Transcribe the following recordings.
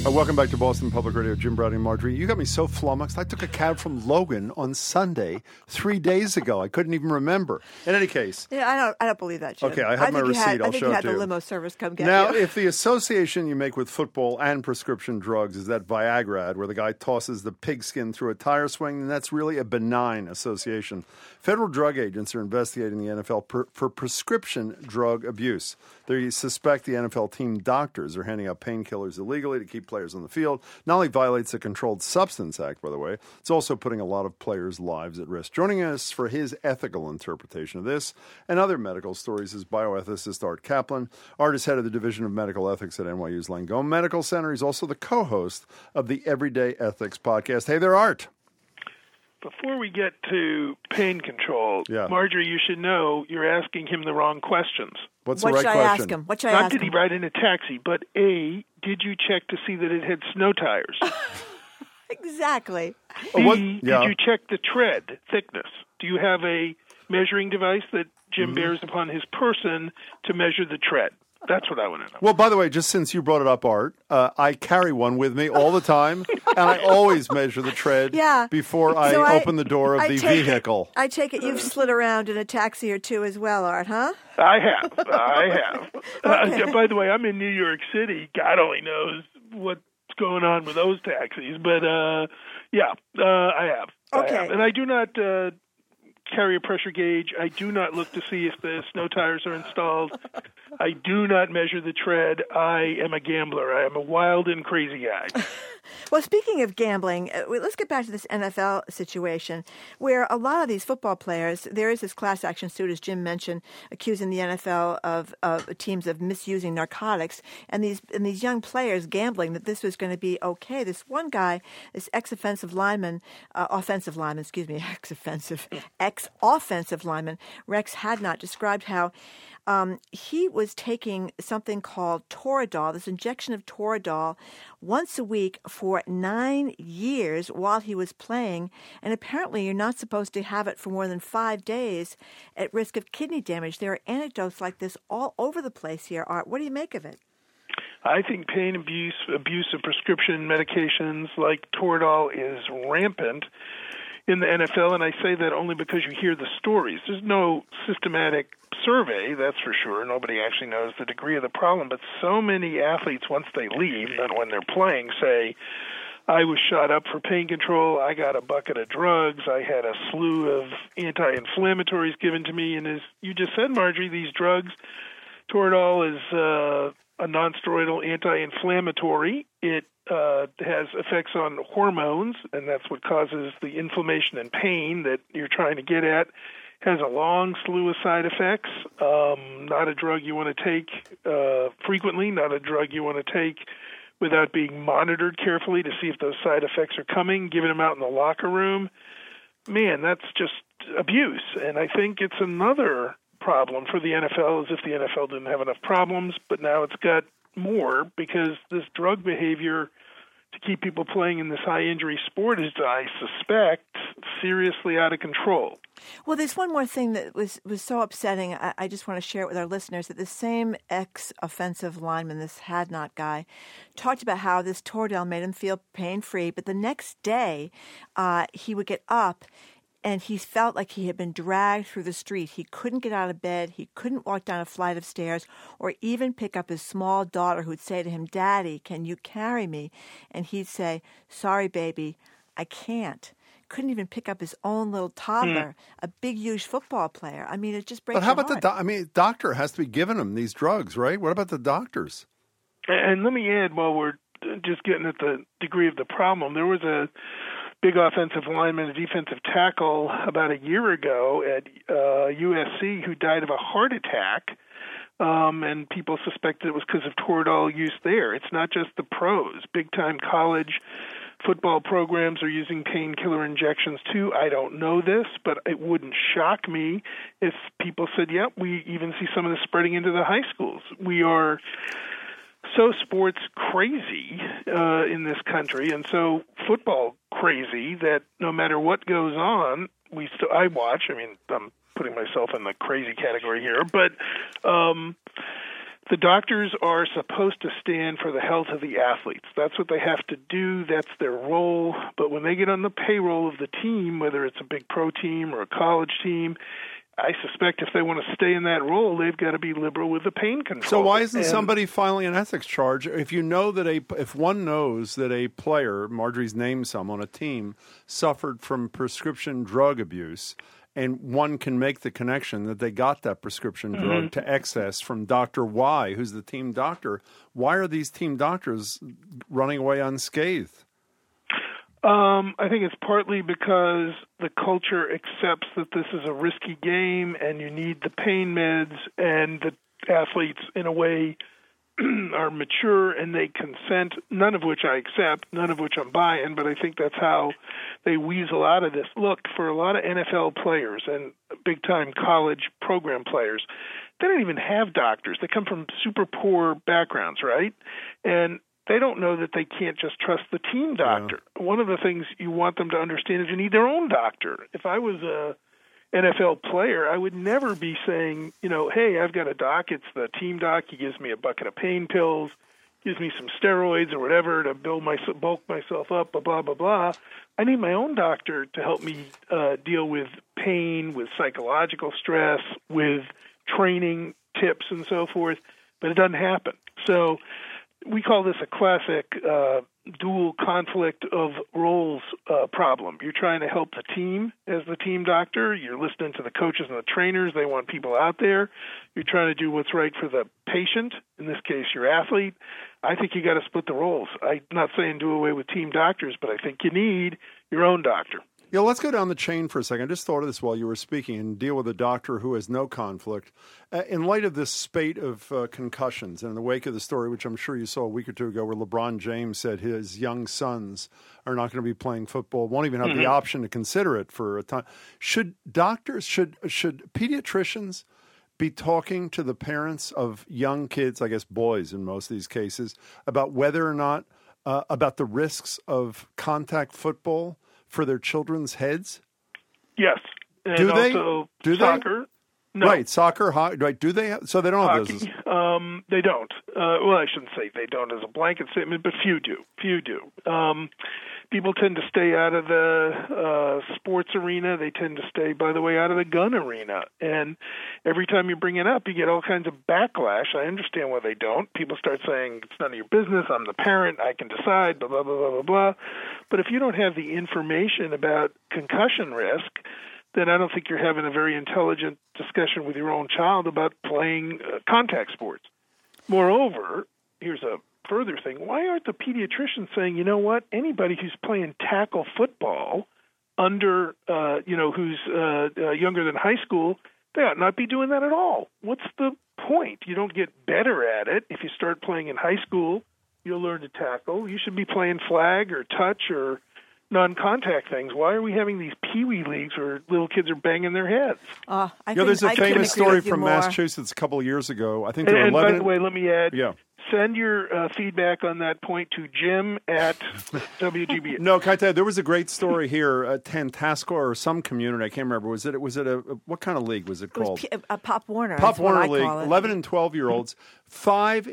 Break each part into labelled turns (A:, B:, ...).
A: Welcome back to Boston Public Radio. Jim Browning and Marjorie. You got me so flummoxed. I took a cab from Logan on Sunday 3 days ago. I couldn't even remember. In any case.
B: Yeah, I don't believe that, Jim.
A: Okay, I have my receipt. I'll show it to you.
B: I think you had the limo service come get
A: now,
B: you.
A: If the association you make with football and prescription drugs is that Viagra ad where the guy tosses the pigskin through a tire swing, then that's really a benign association. Federal drug agents are investigating the NFL for prescription drug abuse. They suspect the NFL team doctors are handing out painkillers illegally to keep players on the field. Not only violates the Controlled Substance Act, by the way, it's also putting a lot of players' lives at risk. Joining us for his ethical interpretation of this and other medical stories is bioethicist Art Kaplan. Art is head of the Division of Medical Ethics at NYU's Langone Medical Center. He's also the co-host of the Everyday Ethics podcast. Hey there, Art.
C: Before we get to pain control, Marjorie, you should know you're asking him the wrong questions.
A: What's the right question?
B: What should I ask him?
C: Not did he ride in a taxi, but A, did you check to see that it had snow tires?
B: Exactly.
C: B, did you check the tread thickness? Do you have a measuring device that Jim bears upon his person to measure the tread? That's what I want to know.
A: Well, by the way, just since you brought it up, Art, I carry one with me all the time, and I always measure the tread before I open the door of the vehicle.
B: I take it you've slid around in a taxi or two as well, Art, huh?
C: I have. Okay. By the way, I'm in New York City. God only knows what's going on with those taxis, but I have.
B: Okay.
C: I have. And I do not carry a pressure gauge. I do not look to see if the snow tires are installed. I do not measure the tread. I am a gambler. I am a wild and crazy guy.
B: Well, speaking of gambling, let's get back to this NFL situation where a lot of these football players, there is this class action suit, as Jim mentioned, accusing the NFL of teams of misusing narcotics, and these young players gambling that this was going to be okay. This one guy, this ex-offensive lineman, Rex Hadnot, described how he was taking something called Toradol, this injection of Toradol, once a week for 9 years while he was playing. And apparently you're not supposed to have it for more than 5 days at risk of kidney damage. There are anecdotes like this all over the place here, Art. What do you make of it?
C: I think pain abuse of prescription medications like Toradol is rampant in the NFL, and I say that only because you hear the stories. There's no systematic survey, that's for sure. Nobody actually knows the degree of the problem, but so many athletes, once they leave, not when they're playing, say, I was shot up for pain control, I got a bucket of drugs, I had a slew of anti-inflammatories given to me, and as you just said, Marjorie, these drugs, Toradol is a non-steroidal anti-inflammatory. It has effects on hormones, and that's what causes the inflammation and pain that you're trying to get at. Has a long slew of side effects. Not a drug you want to take frequently, not a drug you want to take without being monitored carefully to see if those side effects are coming, giving them out in the locker room. Man, that's just abuse. And I think it's another problem for the NFL, as if the NFL didn't have enough problems, but now it's got more because this drug behavior to keep people playing in this high-injury sport is, I suspect, seriously out of control.
B: Well, there's one more thing that was so upsetting. I just want to share it with our listeners, that the same ex-offensive lineman, this Hadnot guy, talked about how this Toradol made him feel pain-free, but the next day he would get up and he felt like he had been dragged through the street. He couldn't get out of bed. He couldn't walk down a flight of stairs or even pick up his small daughter, who'd say to him, Daddy, can you carry me? And he'd say, sorry, baby, I can't. Couldn't even pick up his own little toddler, a big, huge football player. I mean, it just breaks
A: But how
B: your
A: about
B: heart.
A: doctor has to be giving him these drugs, right? What about the doctors?
C: And let me add, while we're just getting at the degree of the problem, there was a big offensive lineman, a defensive tackle, about a year ago at USC who died of a heart attack, and people suspected it was because of Toradol use there. It's not just the pros. Big-time college football programs are using painkiller injections too. I don't know this, but it wouldn't shock me if people said, yep, we even see some of this spreading into the high schools. We are so sports crazy in this country, and so football crazy, that no matter what goes on, I watch. I mean, I'm putting myself in the crazy category here, but The doctors are supposed to stand for the health of the athletes. That's what they have to do. That's their role. But when they get on the payroll of the team, whether it's a big pro team or a college team, I suspect if they want to stay in that role, they've got to be liberal with the pain control.
A: So why isn't somebody filing an ethics charge if you know that if one knows that a player, Marjorie's named some on a team, suffered from prescription drug abuse, and one can make the connection that they got that prescription drug to excess from Dr. Y, who's the team doctor? Why are these team doctors running away unscathed?
C: I think it's partly because the culture accepts that this is a risky game and you need the pain meds, and the athletes, in a way, are mature and they consent, none of which I accept, none of which I'm buying, but I think that's how they weasel out of this. Look, for a lot of NFL players and big-time college program players, they don't even have doctors. They come from super poor backgrounds, right? And they don't know that they can't just trust the team doctor. Yeah. One of the things you want them to understand is you need their own doctor. If I was a NFL player, I would never be saying, hey, I've got a doc. It's the team doc. He gives me a bucket of pain pills, gives me some steroids or whatever to bulk myself up, blah, blah, blah, blah. I need my own doctor to help me deal with pain, with psychological stress, with training tips and so forth, but it doesn't happen. So we call this a classic dual conflict of roles problem. You're trying to help the team as the team doctor. You're listening to the coaches and the trainers. They want people out there. You're trying to do what's right for the patient, in this case your athlete. I think you got to split the roles. I'm not saying do away with team doctors, but I think you need your own doctor.
A: Yeah, let's go down the chain for a second. I just thought of this while you were speaking and deal with a doctor who has no conflict. In light of this spate of concussions and in the wake of the story, which I'm sure you saw a week or two ago, where LeBron James said his young sons are not going to be playing football, won't even have the option to consider it for a time. Should doctors, should pediatricians be talking to the parents of young kids, I guess boys in most of these cases, about whether or not, about the risks of contact football for their children's heads?
C: Yes. And
A: do they?
C: Also
A: do
C: soccer?
A: They?
C: No.
A: Right, soccer, right? Do they? So they don't have
C: hockey,
A: business.
C: They don't. Well, I shouldn't say they don't as a blanket statement, but few do. People tend to stay out of the sports arena. They tend to stay, by the way, out of the gun arena. And every time you bring it up, you get all kinds of backlash. I understand why they don't. People start saying, it's none of your business. I'm the parent. I can decide, blah, blah, blah, blah, blah, blah. But if you don't have the information about concussion risk, then I don't think you're having a very intelligent discussion with your own child about playing contact sports. Moreover, here's a further thing. Why aren't the pediatricians saying, you know what, anybody who's playing tackle football under, who's younger than high school, they ought not be doing that at all. What's the point? You don't get better at it. If you start playing in high school, you'll learn to tackle. You should be playing flag or touch or non-contact things. Why are we having these peewee leagues where little kids are banging their heads?
A: There's a famous story from Massachusetts a couple of years ago. I think there were 11.
C: By the way, let me add, send your feedback on that point to Jim at WGBH.
A: No, can I tell you, there was a great story here at Tantasco or some community. I can't remember. Was it a what kind of league was it called?
B: It was a Pop Warner.
A: Pop Warner League. 11 and 12-year-olds. 5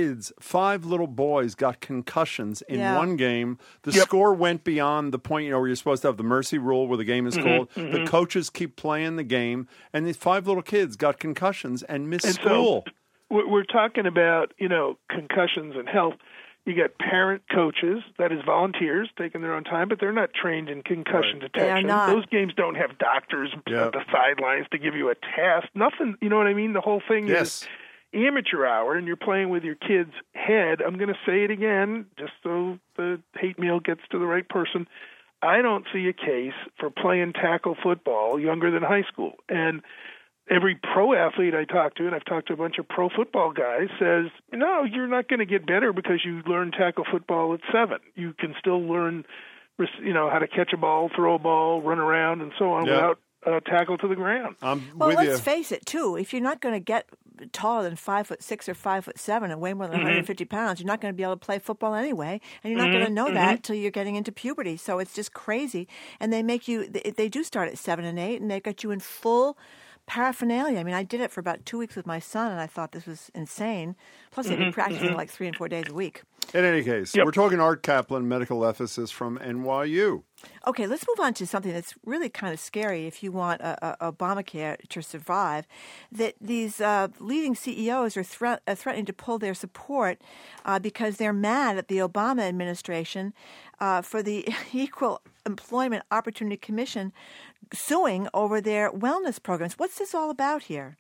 A: little boys got concussions in one game. The score went beyond the point, where you're supposed to have the mercy rule where the game is called. The coaches keep playing the game, and these 5 little kids got concussions and missed school.
C: So, we're talking about, concussions and health. You got parent coaches, that is volunteers, taking their own time, but they're not trained in concussion detection.
B: They are not.
C: Those games don't have doctors at the sidelines to give you a test. Nothing, you know what I mean? The whole thing is amateur hour, and you're playing with your kid's head. I'm going to say it again, just so the hate mail gets to the right person. I don't see a case for playing tackle football younger than high school. And every pro athlete I talk to, and I've talked to a bunch of pro football guys, says, no, you're not going to get better because you learn tackle football at 7. You can still learn, how to catch a ball, throw a ball, run around, and so on without tackle to the ground.
B: Let's face it, too. If you're not going to get taller than 5'6" or 5'7" and weigh more than 150 pounds, you're not going to be able to play football anyway, and you're not going to know that until you're getting into puberty. So it's just crazy. And they do start at 7 and 8, and they got you in full paraphernalia. I mean, I did it for about 2 weeks with my son, and I thought this was insane. Plus, they'd be practicing like 3 and 4 days a week.
A: In any case, we're talking Art Kaplan, medical ethicist from NYU.
B: Okay, let's move on to something that's really kind of scary if you want Obamacare to survive, that these leading CEOs are threatening to pull their support because they're mad at the Obama administration for the Equal Employment Opportunity Commission suing over their wellness programs. What's this all about here?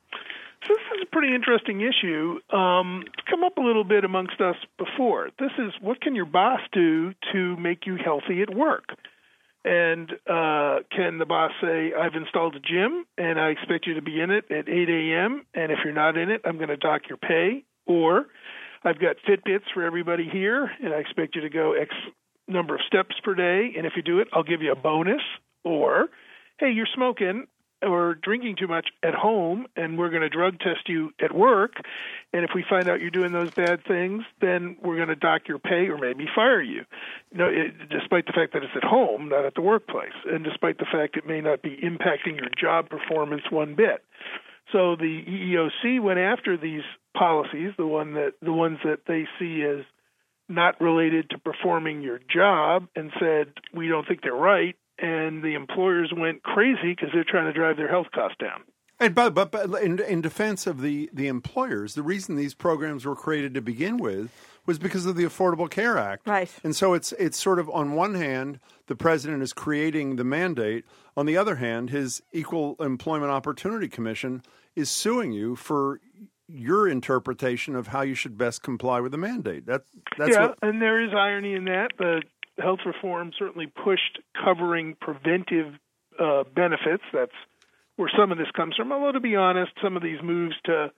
C: So this is a pretty interesting issue. It's come up a little bit amongst us before. This is, what can your boss do to make you healthy at work? And can the boss say, I've installed a gym and I expect you to be in it at 8 a.m. and if you're not in it, I'm going to dock your pay? Or I've got Fitbits for everybody here and I expect you to go X number of steps per day, and if you do it, I'll give you a bonus? Or, hey, you're smoking or drinking too much at home, and we're going to drug test you at work, and if we find out you're doing those bad things, then we're going to dock your pay or maybe fire you. Despite the fact that it's at home, not at the workplace, and despite the fact it may not be impacting your job performance one bit. So the EEOC went after these policies, the ones that they see as not related to performing your job, and said, we don't think they're right. And the employers went crazy because they're trying to drive their health costs down.
A: And but in defense of the employers, the reason these programs were created to begin with was because of the Affordable Care Act.
B: Right.
A: And so it's sort of, on one hand, the president is creating the mandate. On the other hand, his Equal Employment Opportunity Commission is suing you for your interpretation of how you should best comply with the mandate.
C: And there is irony in that. The health reform certainly pushed covering preventive benefits. That's where some of this comes from. Although, to be honest, some of these moves to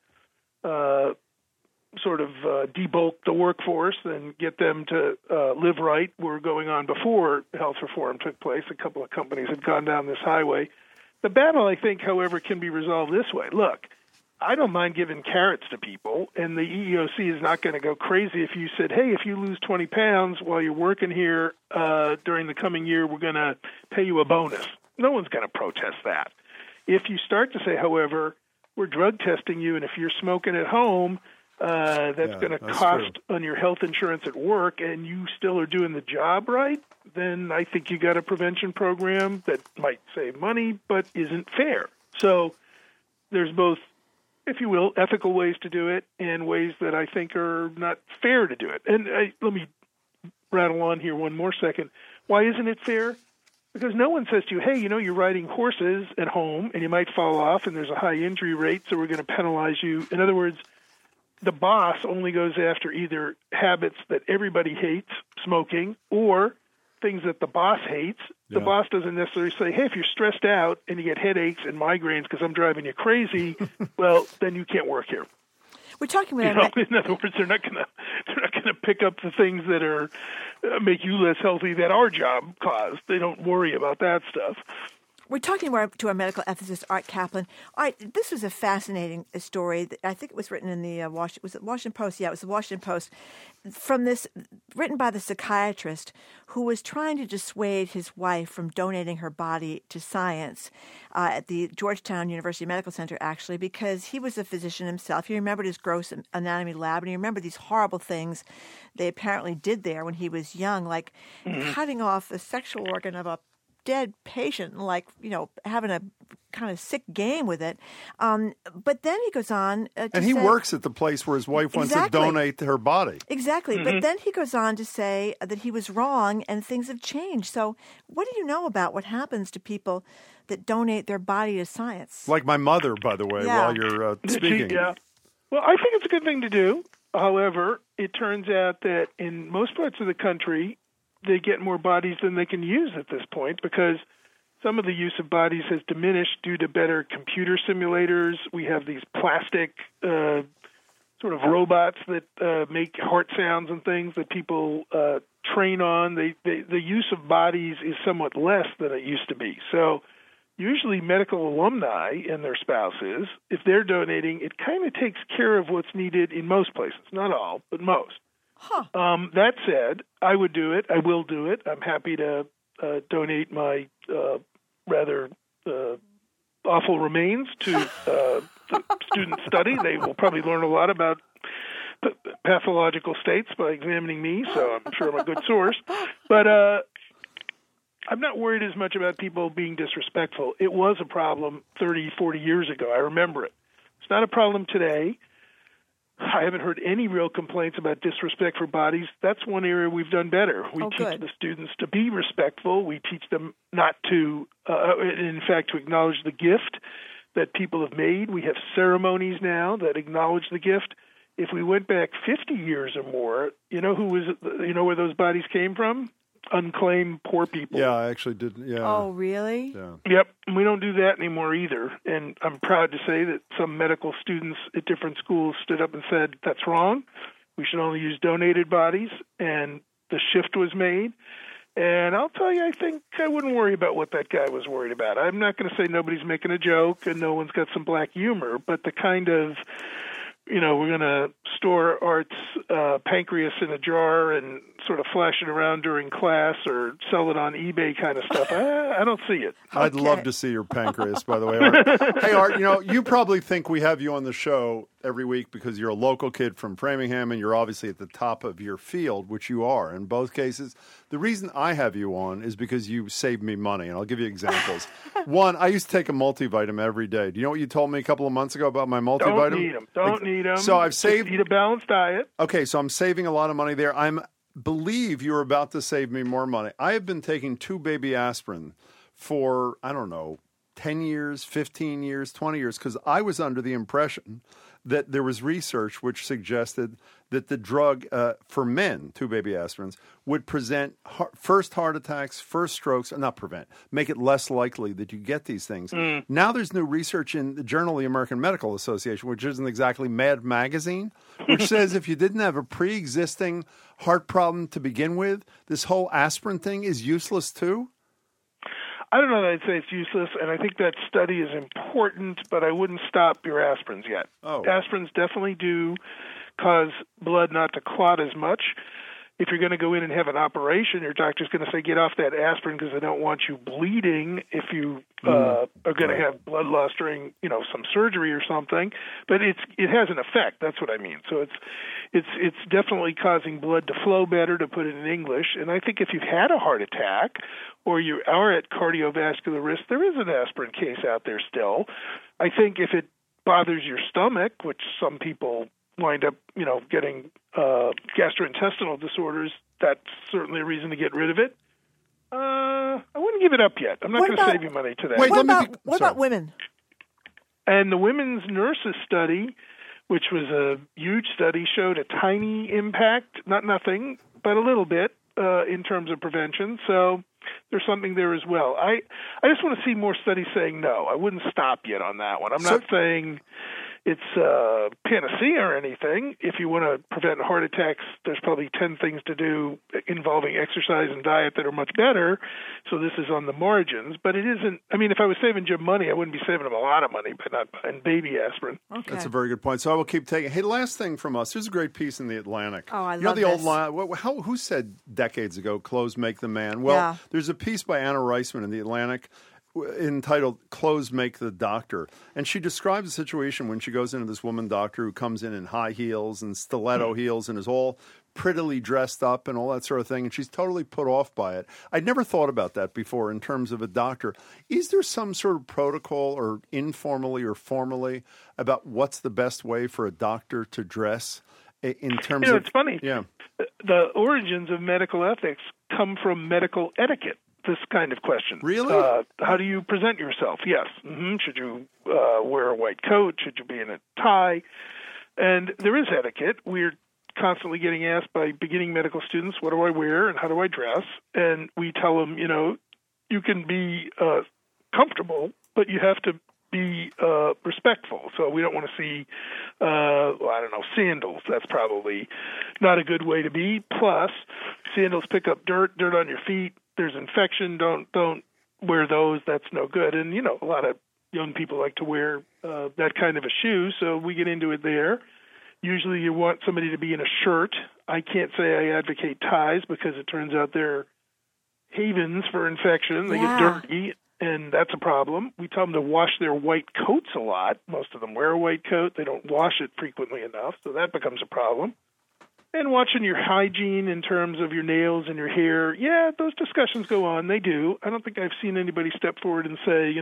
C: debulk the workforce and get them to live right were going on before health reform took place. A couple of companies had gone down this highway. The battle, I think, however, can be resolved this way. Look, I don't mind giving carrots to people, and the EEOC is not going to go crazy if you said, hey, if you lose 20 pounds while you're working here during the coming year, we're going to pay you a bonus. No one's going to protest that. If you start to say, however, we're drug testing you, and if you're smoking at home, that's going to cost on your health insurance at work, and you still are doing the job right, then I think you got a prevention program that might save money but isn't fair. So there's both, if you will, ethical ways to do it and ways that I think are not fair to do it. And let me rattle on here one more second. Why isn't it fair? Because no one says to you, hey, you're riding horses at home and you might fall off and there's a high injury rate, so we're going to penalize you. In other words, the boss only goes after either habits that everybody hates, smoking, or things that the boss hates. The boss doesn't necessarily say, hey, if you're stressed out and you get headaches and migraines because I'm driving you crazy, well, then you can't work here.
B: We're talking about
C: in other words, they're not going to pick up the things that are make you less healthy that our job caused. They don't worry about that stuff.
B: We're talking to our medical ethicist, Art Kaplan. Art, this was a fascinating story. I think it was written in the Washington Post? Yeah, it was the Washington Post. Written by the psychiatrist who was trying to dissuade his wife from donating her body to science at the Georgetown University Medical Center, actually, because he was a physician himself. He remembered his gross anatomy lab, and he remembered these horrible things they apparently did there when he was young, like cutting off the sexual organ of a dead patient, like, having a kind of sick game with it. But then he goes on to
A: and he works at the place where his wife wants to donate her body.
B: Exactly. Mm-hmm. But then he goes on to say that he was wrong and things have changed. So what do you know about what happens to people that donate their body to science?
A: Like my mother, by the way, while you're speaking.
C: Yeah. Well, I think it's a good thing to do. However, it turns out that in most parts of the country, they get more bodies than they can use at this point because some of the use of bodies has diminished due to better computer simulators. We have these plastic sort of robots that make heart sounds and things that people train on. The use of bodies is somewhat less than it used to be. So usually medical alumni and their spouses, if they're donating, it kind of takes care of what's needed in most places. Not all, but most.
B: Huh.
C: That said, I would do it. I will do it. I'm happy to donate my rather awful remains to the student study. They will probably learn a lot about pathological states by examining me, so I'm sure I'm a good source. But I'm not worried as much about people being disrespectful. It was a problem 30, 40 years ago. I remember it. It's not a problem today. I haven't heard any real complaints about disrespect for bodies. That's one area we've done better. We teach
B: good.
C: the students to be respectful. We teach them not to, in fact, to acknowledge the gift that people have made. We have ceremonies now that acknowledge the gift. If we went back 50 years or more, you know where those bodies came from? Unclaimed poor people.
A: Yeah, I actually did. Yeah.
B: Oh, really?
A: Yeah.
C: Yep, we don't do that anymore either. And I'm proud to say that some medical students at different schools stood up and said, that's wrong. We should only use donated bodies. And the shift was made. And I'll tell you, I think I wouldn't worry about what that guy was worried about. I'm not going to say nobody's making a joke and no one's got some black humor, but the kind of, we're going to store Art's pancreas in a jar and sort of flash it around during class or sell it on eBay kind of stuff. I don't see it.
A: I'd love to see your pancreas, by the way, Art. Hey, Art, you probably think we have you on the show every week because you're a local kid from Framingham and you're obviously at the top of your field, which you are in both cases. The reason I have you on is because you saved me money, and I'll give you examples. One, I used to take a multivitamin every day. Do you know what you told me a couple of months ago about my multivitamin?
C: Don't need them.
A: So I've saved.
C: Just eat a balanced diet.
A: Okay, so I'm saving a lot of money there. Believe you're about to save me more money. I have been taking 2 baby aspirin for, 10 years, 15 years, 20 years, because I was under the impression that there was research which suggested that the drug for men, 2 baby aspirins, would present first heart attacks, first strokes, make it less likely that you get these things. Now there's new research in the Journal of the American Medical Association, which isn't exactly Mad Magazine, which says if you didn't have a pre-existing heart problem to begin with, this whole aspirin thing is useless too.
C: I don't know that I'd say it's useless, and I think that study is important, but I wouldn't stop your aspirins yet.
A: Oh.
C: Aspirins definitely do cause blood not to clot as much. If you're going to go in and have an operation, your doctor's going to say, get off that aspirin because they don't want you bleeding if you are going to have blood loss during, some surgery or something. But it has an effect. That's what I mean. So it's definitely causing blood to flow better, to put it in English. And I think if you've had a heart attack or you are at cardiovascular risk, there is an aspirin case out there still. I think if it bothers your stomach, which some people wind up, getting gastrointestinal disorders, that's certainly a reason to get rid of it. I wouldn't give it up yet. I'm not going to save you money today.
A: Wait,
B: What about women?
C: And the women's nurses study, which was a huge study, showed a tiny impact, not nothing, but a little bit in terms of prevention. So there's something there as well. I just want to see more studies saying no. I wouldn't stop yet on that one. I'm not saying it's panacea or anything. If you want to prevent heart attacks, there's probably 10 things to do involving exercise and diet that are much better. So this is on the margins. But it isn't, if I was saving Jim money, I wouldn't be saving him a lot of money by not buying baby aspirin.
B: Okay.
A: That's a very good point. So I will keep taking. Hey, last thing from us. There's a great piece in the Atlantic.
B: Oh, I
A: love
B: love
A: the
B: this.
A: old line. Who said decades ago, "Clothes make the man"? Well, there's a piece by Anna Reisman in the Atlantic entitled "Clothes Make the Doctor," and she describes a situation when she goes into this woman doctor who comes in high heels and stiletto heels and is all prettily dressed up and all that sort of thing, and she's totally put off by it. I'd never thought about that before in terms of a doctor. Is there some sort of protocol, or informally or formally, about what's the best way for a doctor to dress in terms of...
C: It's funny.
A: Yeah.
C: The origins of medical ethics come from medical etiquette. This kind of question.
A: Really?
C: How do you present yourself? Yes. Should you wear a white coat? Should you be in a tie? And there is etiquette. We're constantly getting asked by beginning medical students, what do I wear and how do I dress? And we tell them, you can be comfortable, but you have to be respectful. So we don't want to see, sandals. That's probably not a good way to be. Plus, sandals pick up dirt on your feet. There's infection. Don't wear those. That's no good. And, a lot of young people like to wear that kind of a shoe, so we get into it there. Usually you want somebody to be in a shirt. I can't say I advocate ties because it turns out they're havens for infection. They get dirty. and that's a problem. We tell them to wash their white coats a lot. Most of them wear a white coat. They don't wash it frequently enough, so that becomes a problem. And watching your hygiene in terms of your nails and your hair, yeah, those discussions go on. They do. I don't think I've seen anybody step forward and say,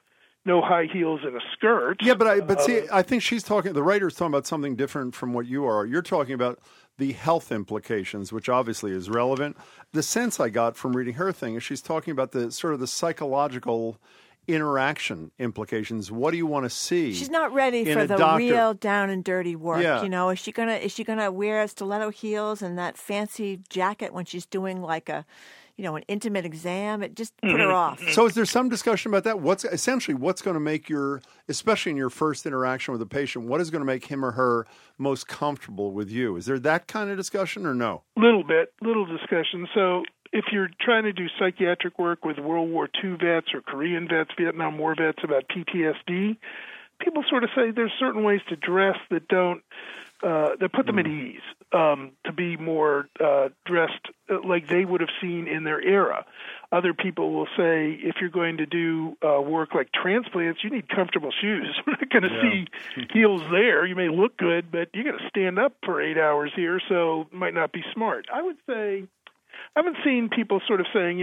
C: no high heels and a skirt.
A: Yeah, but see, I think the writer's talking about something different from what you are. You're talking about the health implications, which obviously is relevant. The sense I got from reading her thing is she's talking about the sort of the psychological interaction implications. What do you want to see?
B: She's not ready for the real down and dirty work.
A: Yeah.
B: Is she gonna wear stiletto heels and that fancy jacket when she's doing like an intimate exam? It just put her off.
A: So is there some discussion about that? What's going to make especially in your first interaction with a patient, what is going to make him or her most comfortable with you? Is there that kind of discussion or no?
C: Little discussion. So if you're trying to do psychiatric work with World War II vets or Korean vets, Vietnam War vets about PTSD, people sort of say there's certain ways to dress that don't that put them at ease, to be more dressed like they would have seen in their era. Other people will say if you're going to do work like transplants, you need comfortable shoes. We're not going to see heels there. You may look good, but you got to stand up for 8 hours here, so it might not be smart. I would say I haven't seen people sort of saying,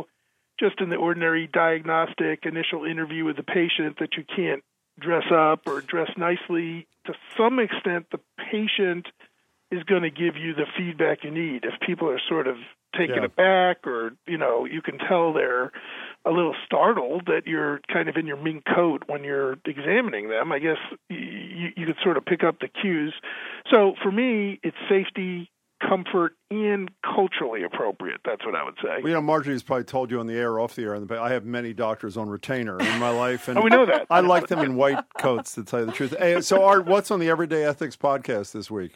C: just in the ordinary diagnostic initial interview with the patient that you can't dress up or dress nicely. To some extent, the patient is going to give you the feedback you need. If people are sort of taken aback or, you can tell they're a little startled that you're kind of in your mink coat when you're examining them, I guess you could sort of pick up the cues. So for me, it's safety, comfort, and culturally appropriate. That's what I would say.
A: Well, Marjorie's probably told you on the air or off the air. I have many doctors on retainer in my life. And
C: we know that.
A: I like them in white coats, to tell you the truth. Hey, so Art, what's on the Everyday Ethics podcast this week?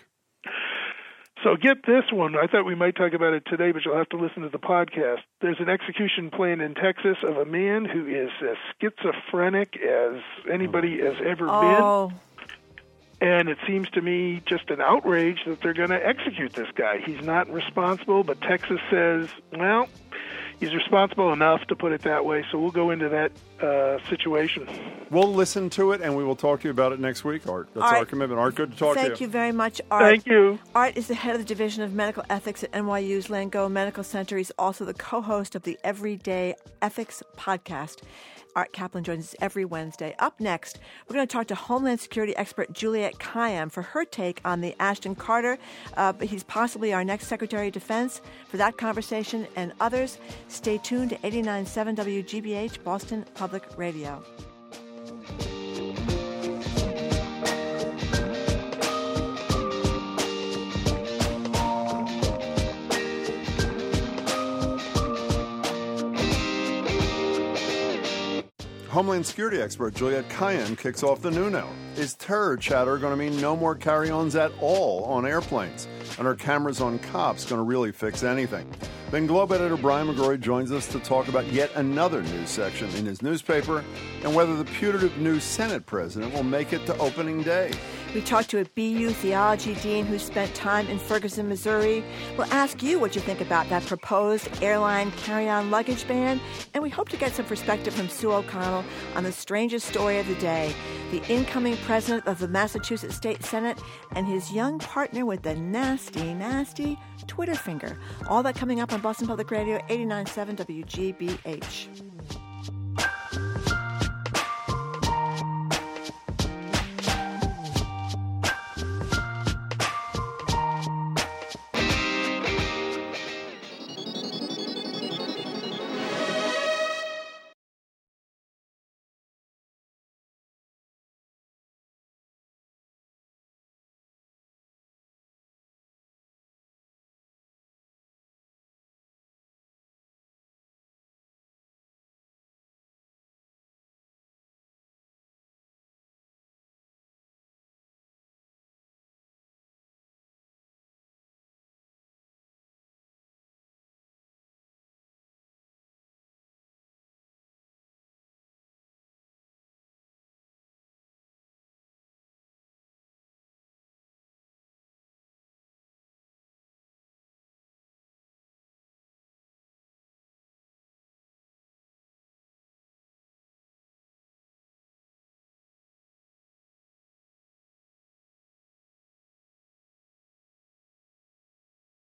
C: So get this one. I thought we might talk about it today, but you'll have to listen to the podcast. There's an execution planned in Texas of a man who is as schizophrenic as anybody has ever been. And it seems to me just an outrage that they're going to execute this guy. He's not responsible, but Texas says, well, he's responsible enough, to put it that way. So we'll go into that situation.
A: We'll listen to it, and we will talk to you about it next week, Art. That's our commitment. Art, good to talk to you.
B: Thank you very much, Art.
C: Thank you.
B: Art is the head of the Division of Medical Ethics at NYU's Langone Medical Center. He's also the co-host of the Everyday Ethics podcast. Art Kaplan joins us every Wednesday. Up next, we're going to talk to Homeland Security expert Juliette Kayyem for her take on the Ashton Carter. He's possibly our next Secretary of Defense. For that conversation and others, stay tuned to 89.7 WGBH, Boston Public Radio.
A: Homeland Security expert Juliette Kayyem kicks off the noon hour. Is terror chatter going to mean no more carry-ons at all on airplanes? And are cameras on cops going to really fix anything? Then Globe editor Brian McGrory joins us to talk about yet another news section in his newspaper and whether the putative new Senate president will make it to opening day.
B: We talked to a BU theology dean who spent time in Ferguson, Missouri. We'll ask you what you think about that proposed airline carry-on luggage ban, and we hope to get some perspective from Sue O'Connell on the strangest story of the day, the incoming president of the Massachusetts State Senate and his young partner with the nasty, nasty Twitter finger. All that coming up on Boston Public Radio, 89.7 WGBH.